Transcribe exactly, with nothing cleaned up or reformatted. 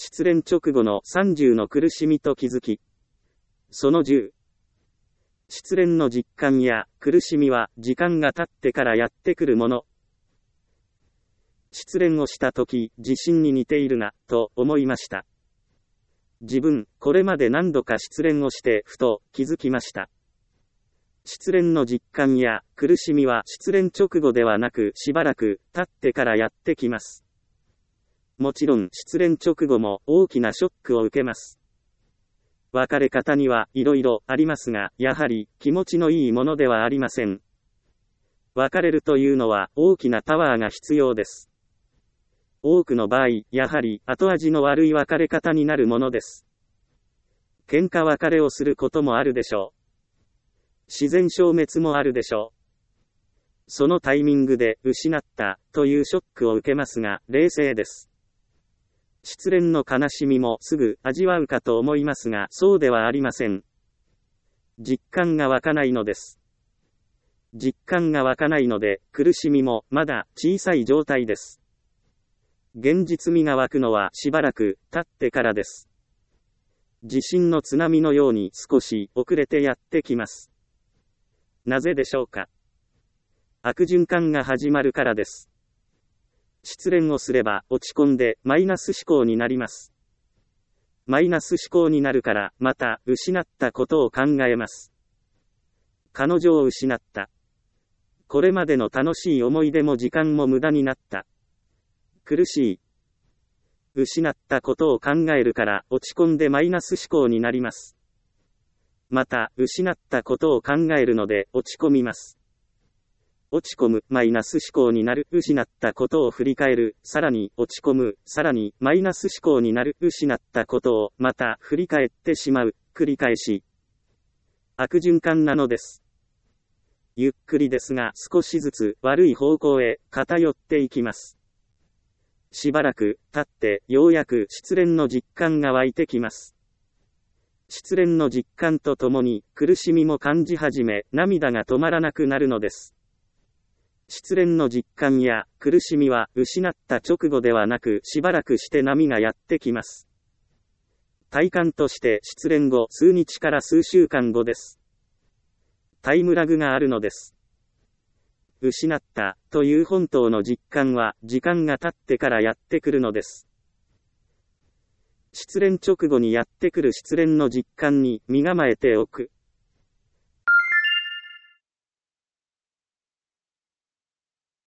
失恋直後のさんじゅうの苦しみと気づき。そのじゅう。失恋の実感や苦しみは時間が経ってからやってくるもの。失恋をしたとき、地震に似ているな、と思いました。自分、これまで何度か失恋をして、ふと気づきました。失恋の実感や苦しみは失恋直後ではなくしばらく経ってからやってきます。もちろん失恋直後も大きなショックを受けます。別れ方には色々ありますが、やはり気持ちのいいものではありません。別れるというのは大きなパワーが必要です。多くの場合、やはり後味の悪い別れ方になるものです。喧嘩別れをすることもあるでしょう。自然消滅もあるでしょう。そのタイミングで失ったというショックを受けますが、冷静です。失恋の悲しみもすぐ味わうかと思いますが、そうではありません。実感が湧かないのです。実感が湧かないので、苦しみもまだ小さい状態です。現実味が湧くのはしばらく経ってからです。地震の津波のように少し遅れてやってきます。なぜでしょうか。悪循環が始まるからです。失恋をすれば落ち込んでマイナス思考になります。マイナス思考になるからまた失ったことを考えます。彼女を失った。これまでの楽しい思い出も時間も無駄になった。苦しい。失ったことを考えるから落ち込んでマイナス思考になります。また、失ったことを考えるので落ち込みます。落ち込む、マイナス思考になる、失ったことを振り返る、さらに落ち込む、さらにマイナス思考になる、失ったことをまた振り返ってしまう、繰り返し。悪循環なのです。ゆっくりですが少しずつ悪い方向へ偏っていきます。しばらく経ってようやく失恋の実感が湧いてきます。失恋の実感とともに苦しみも感じ始め、涙が止まらなくなるのです。失恋の実感や苦しみは失った直後ではなくしばらくして波がやってきます。体感として失恋後数日から数週間後です。タイムラグがあるのです。失ったという本当の実感は時間が経ってからやってくるのです。失恋直後にやってくる失恋の実感に身構えておく。